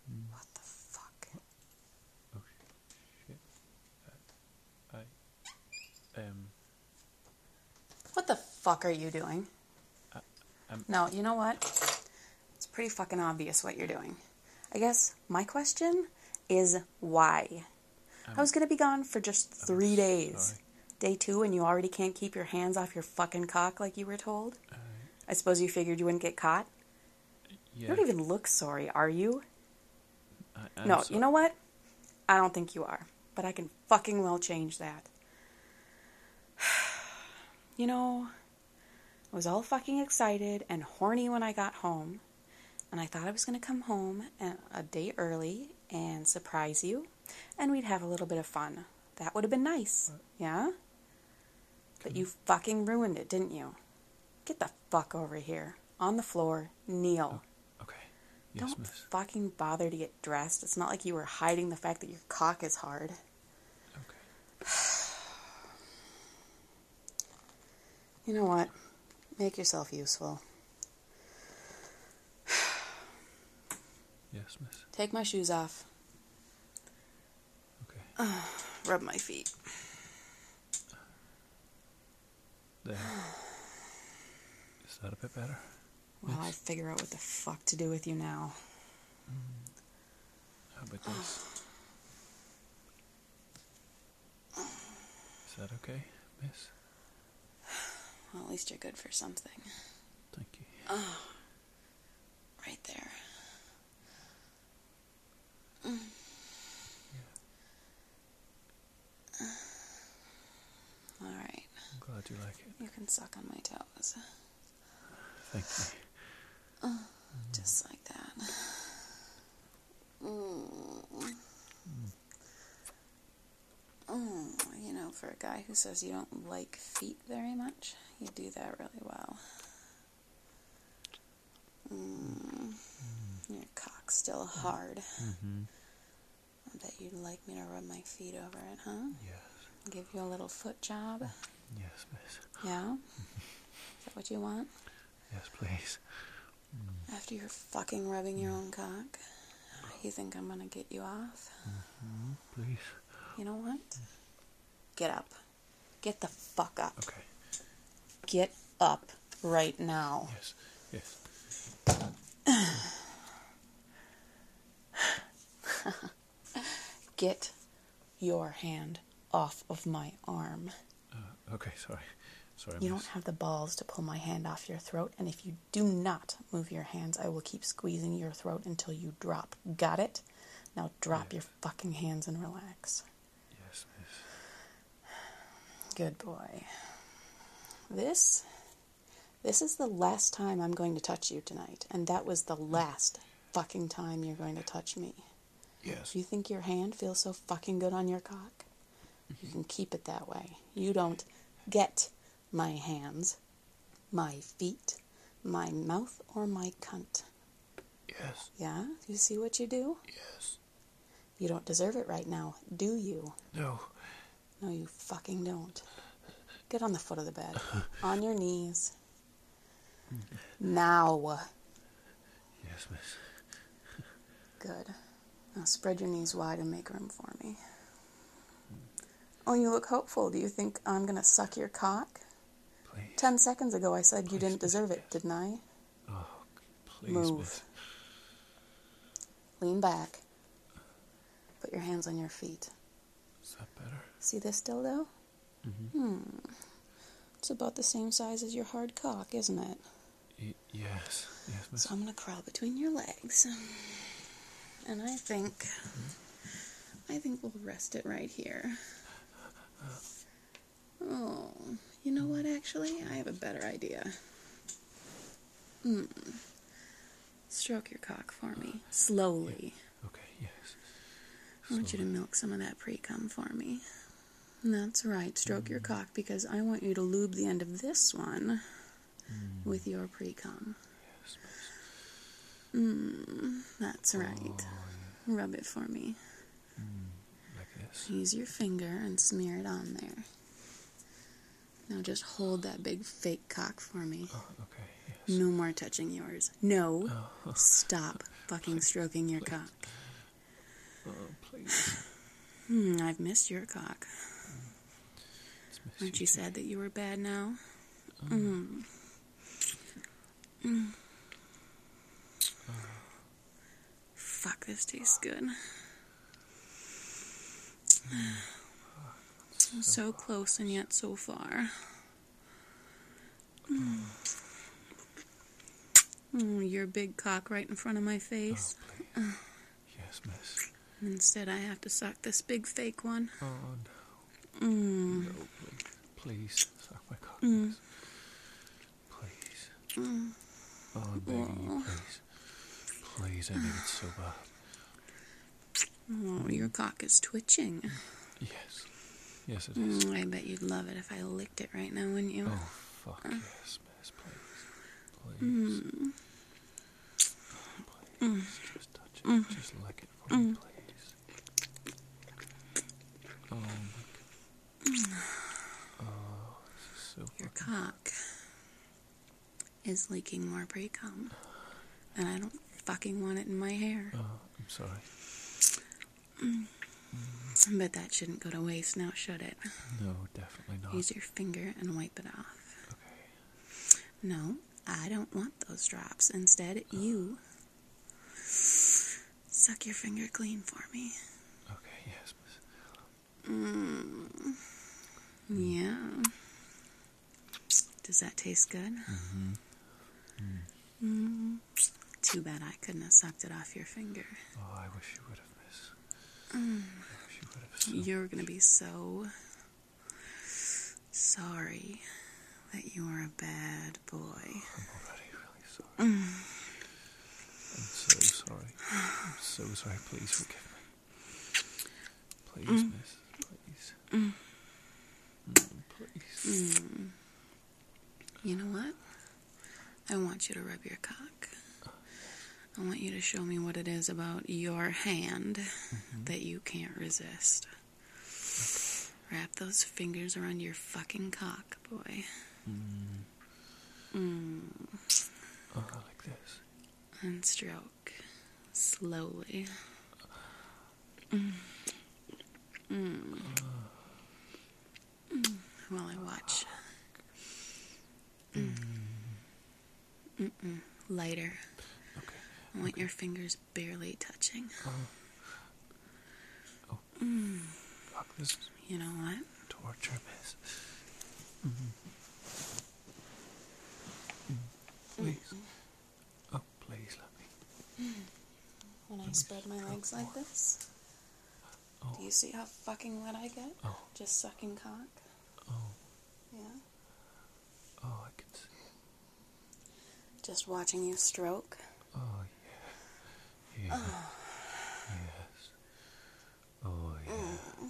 What the fuck? Oh, shit. What the fuck are you doing? No, you know what? It's pretty fucking obvious what you're doing. I guess my question is why? I was going to be gone for just 3 days. Sorry. Day 2 and you already can't keep your hands off your fucking cock like you were told? I suppose you figured you wouldn't get caught? Yeah. You don't even look sorry, are you? I'm No, so- you know what? I don't think you are. But I can fucking well change that. You know, I was all fucking excited and horny when I got home. And I thought I was going to come home a day early and surprise you. And we'd have a little bit of fun. That would have been nice. Yeah? But you fucking ruined it, didn't you? Get the fuck over here. On the floor. Kneel. Okay. Yes, Don't miss. fucking bother to get dressed. It's not like you were hiding the fact that your cock is hard. Okay. You know what? Make yourself useful. Yes, miss. Take my shoes off. Okay. Rub my feet. There. Is that a bit better? Well, I figure out what the fuck to do with you now. How about this? Is that okay, miss? Well, at least you're good for something. Thank you. Right there. All right. I'm glad you like it. You can suck on my toes. Thank you. Just like that. You know, for a guy who says you don't like feet very much, you do that really well. Your cock's still hard. I bet you'd like me to rub my feet over it, huh? Yes. Give you a little foot job? Yes, miss. Yeah? Is that what you want? Yes, please. After you're fucking rubbing your own cock, you think I'm gonna get you off? Please. You know what? Get up. Get the fuck up. Okay. Get up right now. Yes. Yes. Get your hand off of my arm. Okay, sorry. Sorry, You miss. don't have the balls to pull my hand off your throat, and if you do not move your hands, I will keep squeezing your throat until you drop. Got it? Now drop your fucking hands and relax. Yes, miss. Good boy. This is the last time I'm going to touch you tonight, and that was the last fucking time you're going to touch me. Yes. You think your hand feels so fucking good on your cock? You can keep it that way. You don't get my hands, my feet, my mouth, or my cunt. Yes. Yeah? You see what you do? Yes. You don't deserve it right now, do you? No. No, you fucking don't. Get on the foot of the bed. On your knees. Now. Yes, miss. Good. Now spread your knees wide and make room for me. Oh, you look hopeful. Do you think I'm going to suck your cock? Please. 10 seconds ago I said you Please, didn't deserve miss. it, didn't I? Oh, please, Move. miss. Lean back. Put your hands on your feet. Is that better? See this dildo? It's about the same size as your hard cock, isn't it? Yes. Yes, miss. So I'm going to crawl between your legs. And I think we'll rest it right here. Oh, you know what, actually? I have a better idea. Stroke your cock for me. Slowly. Okay, yes. I want you to milk some of that pre-cum for me. That's right. Stroke your cock because I want you to lube the end of this one with your pre-cum. Yes, miss. That's right. Rub it for me. Like this. Use your finger and smear it on there. Now just hold that big fake cock for me. Oh, okay, yes. No more touching yours. No. Stop fucking stroking your cock. Oh, please. I've missed your cock. Aren't you sad that you were bad now? Fuck, this tastes good. So close and yet so far. Your big cock right in front of my face. Oh, please. Yes, miss. Instead, I have to suck this big fake one. Oh, no. No, please. Please, suck my cock, miss. Please. Oh, I'm begging you, please. Please, I need it so bad. Oh, your cock is twitching. Yes. Yes, it is. I bet you'd love it if I licked it right now, wouldn't you? Oh, fuck yes, miss, please. Please. Please, just touch it. Just lick it for me, please. Oh, my God. Oh, this is so Your fucking... cock is leaking more pre-cum. And I don't fucking want it in my hair. Oh, I'm sorry. But that shouldn't go to waste now, should it? No, definitely not. Use your finger and wipe it off. Okay. No, I don't want those drops. Instead, you suck your finger clean for me. Okay, yes, miss. Yeah. Does that taste good? Too bad I couldn't have sucked it off your finger. Oh, I wish you would have, miss. I wish you would have. So You're going to be so sorry that you were a bad boy. I'm already really sorry. I'm so sorry. I'm so sorry. Please forgive me. Please, miss. Please. Please. You know what? I want you to rub your cock. I want you to show me what it is about your hand that you can't resist. Okay. Wrap those fingers around your fucking cock, boy. Oh, like this. And stroke. Slowly. While I watch. Lighter. Okay. I want your fingers barely touching. Oh. Fuck, this is You know what? torture, miss. Please. Oh, please let me. When I spread my legs like this, Oh. do you see how fucking wet I get? Oh. Just sucking cock? Oh. Yeah. Oh, I can see. Just watching you stroke. Oh, yeah. Yeah. Yes. Oh, yeah.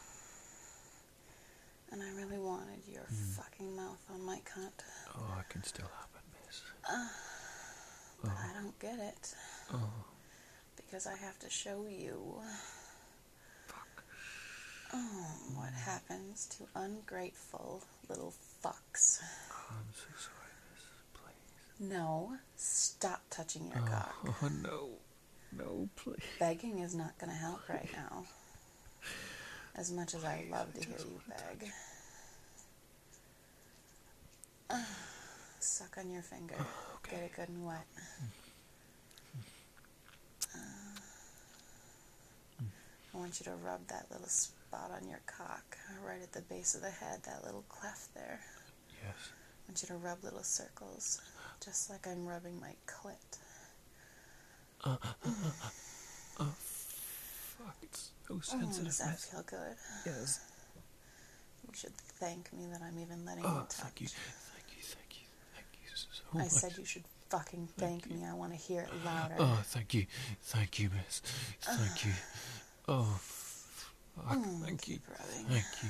And I really wanted your fucking mouth on my cunt. Oh, I can still have it, miss. But I don't get it. Oh. Because I have to show you. Fuck. Oh, what happens to ungrateful little fucks. Oh, I'm so sorry, miss. Please. No, stop touching your cock. Oh, no. No, please. Begging is not going to help right now. As much as I love to hear you beg. Suck on your finger. Okay. Get it good and wet. I want you to rub that little spot on your cock, right at the base of the head, that little cleft there. Yes. I want you to rub little circles, just like I'm rubbing my clit. Oh, fuck, it's so sensitive, Does that miss. feel good? Yes. You should thank me that I'm even letting you touch. Thank you. Thank you, thank you. Thank you so much. I said you should fucking thank me. I want to hear it louder. Oh, thank you. Thank you, miss. Thank you. Oh, fuck. Thank you. Keep rubbing. Thank you.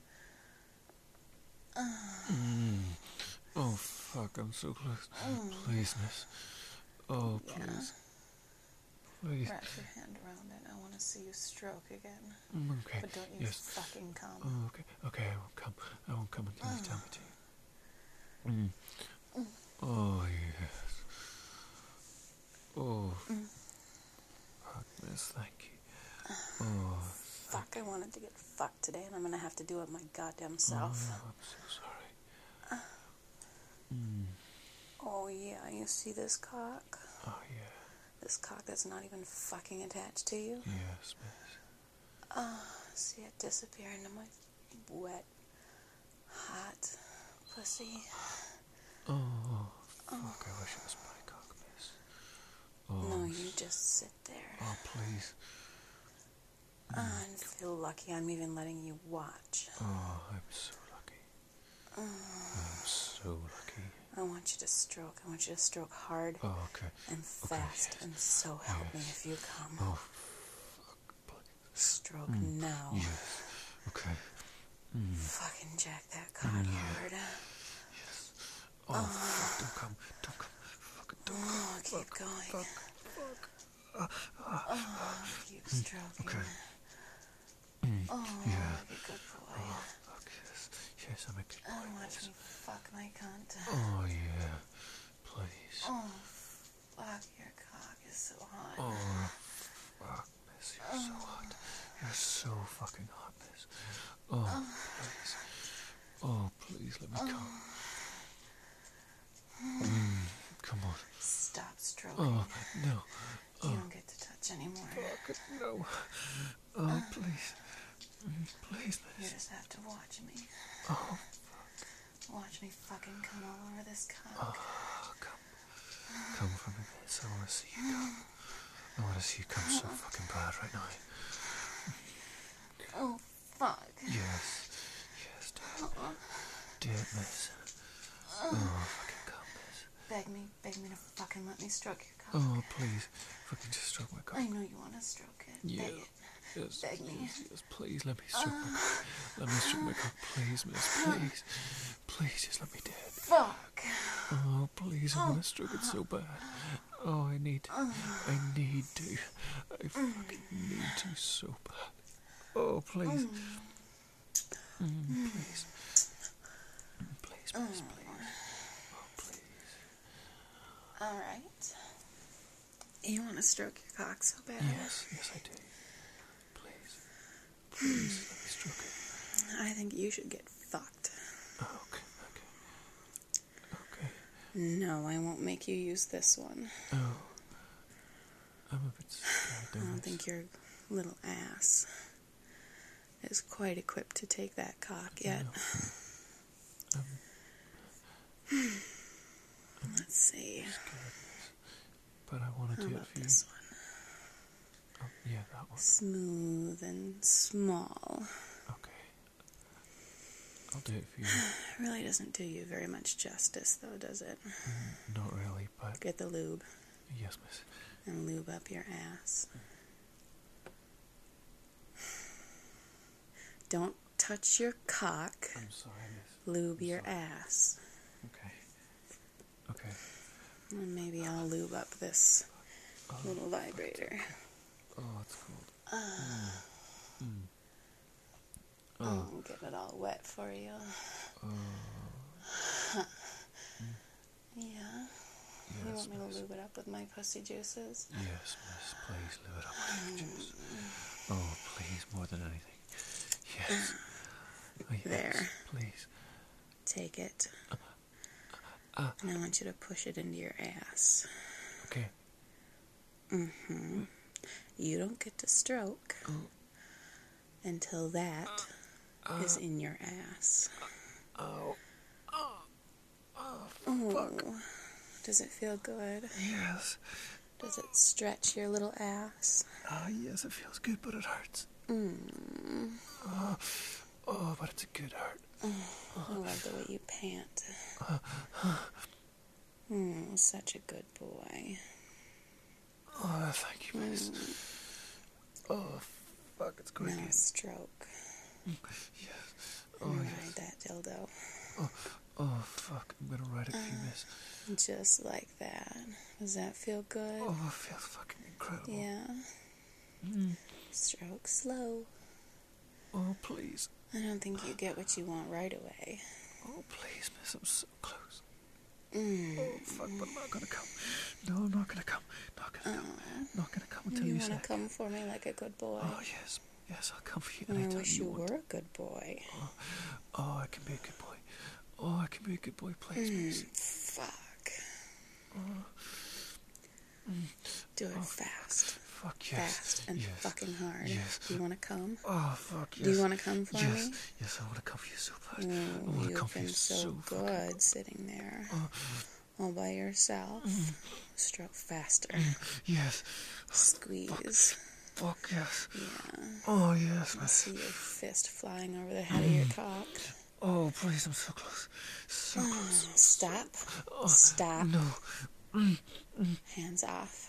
Oh, fuck, I'm so close. Please, miss. Oh, please. Please. Wrap your hand around it. I want to see you stroke again. Okay. But don't you Yes. fucking come. Oh, okay. Okay, I won't come. I won't come until you tell me to. Oh, yes. Oh. Fuck, miss, thank you. Fuck, I wanted to get fucked today, and I'm gonna have to do it my goddamn self. Oh, I'm so sorry. Oh, yeah, you see this cock? Oh, yeah. This cock that's not even fucking attached to you? Yes, miss. See it disappear into my wet, hot pussy. Oh, fuck, I wish it was my cock, miss. Oh, No, you just sit there. Oh, please. And feel lucky I'm even letting you watch. Oh, I'm so lucky. I'm so lucky. I want you to stroke. I want you to stroke hard Oh, okay. and fast. Yes. And so help me if you come. Oh, fuck, please. Stroke now. Yes. Okay. Fucking jack that cock hard. Yes. Oh, fuck, don't come. Don't come. Fucking don't come. Oh, keep going. Keep stroking. Okay. Oh, Yeah. be a good boy. Oh, fuck, yes. Yes, I'm a good boy. Oh, watch me fuck my cunt. Oh, yeah. Please. Oh, fuck, your cock is so hot. Oh, fuck, miss. You're so hot. You're so fucking hot, miss. Oh, please. Oh, please, let me come. Come on. Stop stroking. Oh, no. You don't get to touch anymore. Fuck, no. Oh, please. Please, You miss. just have to watch me. Oh, Watch me fucking come all over this cock. oh, come. Come for me, miss. I want to see you come. I want to see you come so fucking bad right now. Oh, fuck. Yes. Yes, do it. Do it, miss. Oh, fucking come, miss. Beg me to fucking let me stroke your cock. Oh, please. Fucking just stroke my cock. I know you want to stroke it. Yeah. Beg it. Yes, Beg me. please, yes, please, let me stroke my cock. Let me stroke my cock, please, miss, please. Please, just let me do it. Fuck. Oh, please, I want to stroke it so bad. Oh, I need to. I fucking need to so bad. Oh, please. Please. Please, please, please. Oh, please. Alright. You want to stroke your cock so bad? Yes, yes, I do. Please. Please, let me stroke it. I think you should get fucked. Oh, okay, okay. Okay. No, I won't make you use this one. Oh. I'm a bit scared. I don't think your little ass is quite equipped to take that cock yet. No. Let's see. Scared, but I want to How do it about for you. this one? Oh, yeah, that one. Smooth and small. Okay. I'll do it for you. It really doesn't do you very much justice, though, does it? Not really, but Get the lube yes, miss. and lube up your ass. Don't touch your cock. I'm sorry, miss. Lube I'm your sorry. ass. Okay. Okay. And maybe I'll lube up this Oh, little vibrator. oh, it's cold. I'll get it all wet for you. Yeah. You Yes, want me to miss. lube it up with my pussy juices? Yes, miss. Please live it up with your juice. Oh, please, more than anything. Yes. Oh, yes. There. Please. Take it. And I want you to push it into your ass. Okay. You don't get to stroke until that is in your ass. Oh. Oh, does it feel good? Yes. Does it stretch your little ass? Yes, it feels good, but it hurts. Oh, but it's a good hurt. I love the way you pant. Such a good boy. Oh, thank you, miss. Oh, fuck, it's going Now again. stroke. Yes. Oh, And yes. ride that dildo. Oh, fuck, I'm gonna ride it for you, miss. Just like that. Does that feel good? Oh, it feels fucking incredible. Yeah. Stroke slow. Oh, please. I don't think you get what you want right away. Oh, please, miss, I'm so close. Oh, fuck, but I'm not gonna come. No, I'm not gonna come. Not gonna come. Not gonna come until You you want say. to come for me like a good boy? Oh, yes. Yes, I'll come for you I anytime wish you you want. were a good boy. Oh, I can be a good boy. Oh, I can be a good boy, please. Fuck. Do it fast. Fuck yes. Fast and yes. fucking hard. Yes. Do you want to come? Oh, fuck yes. Do you want to come for me? Yes, I want to come for you so bad. I Oh, want to come you've for you been so good sitting there all by yourself. Stroke faster. Yes. Squeeze. Fuck yes. Yeah. Oh, yes, I miss. see your fist flying over the head of your cock. Oh, please, I'm so close. So close. Stop. Oh, Stop. No. Hands off.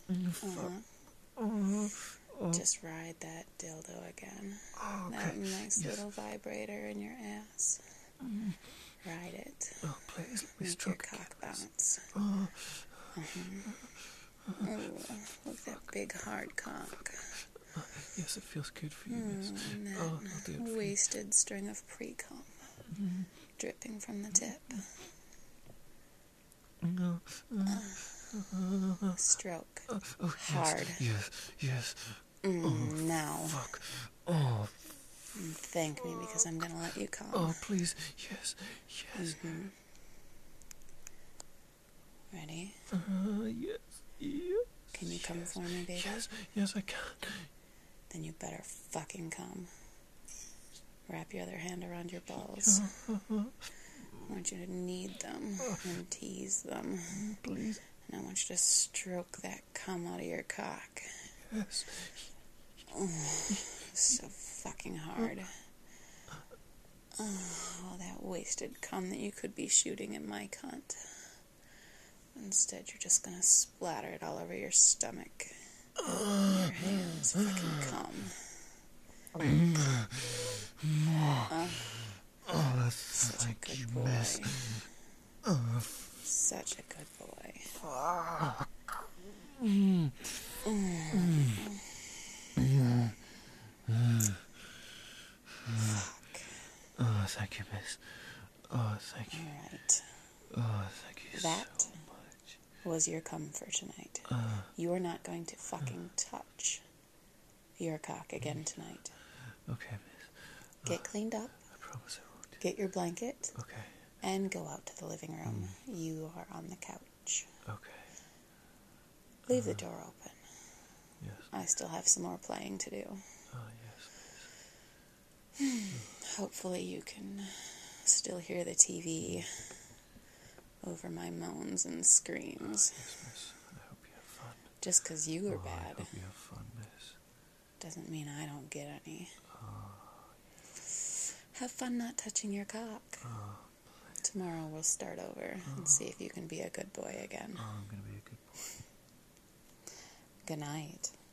Just ride that dildo again. Oh, okay. That nice little vibrator in your ass. Ride it. Oh, please, let me Make your stroke cock bounce. Oh, Oh, look at that big hard cock. yes, it feels good for you, miss. And that I'll do it for you. wasted string of pre-cum dripping from the tip. No. Stroke. Oh, Hard. Yes. Now. Fuck. Oh, Thank me because I'm gonna let you come. oh, please. Yes. Ready? Yes. Can you come for me, baby? Yes, I can. Then you better fucking come. Wrap your other hand around your balls. I want you to knead them and tease them. Please. And I want you to stroke that cum out of your cock. Yes. So fucking hard. Oh, that wasted cum that you could be shooting in my cunt. Instead, you're just gonna splatter it all over your stomach. Your hands fucking cum. Such a good boy. Such a good boy. Oh, thank you, miss. Oh, thank you. Alright. Oh, thank you That so much. was your cum for tonight. You are not going to fucking touch your cock again tonight. Okay, miss. Get cleaned up, I promise I won't. get your blanket, Okay. and go out to the living room. You are on the couch. Okay. Leave the door open. Yes. I still have some more playing to do. Oh, yes. Hopefully you can still hear the TV over my moans and screams. Yes, miss. I hope you have fun. Just 'cause you were I bad hope you have fun, miss. doesn't mean I don't get any. Have fun not touching your cock. Tomorrow we'll start over and see if you can be a good boy again. Oh, I'm gonna be a good boy. Good night.